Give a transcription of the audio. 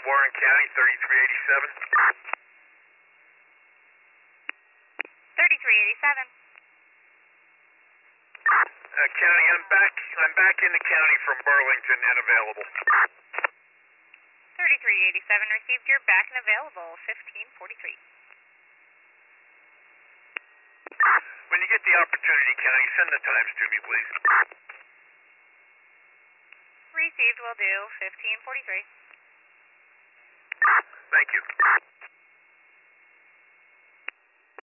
Warren County, 3387. 3387. County, I'm back in the county from Burlington and available. 3387 received. You're back and available. 1543. When you get the opportunity, County, send the times to me, please. Received will do. 1543. Thank you.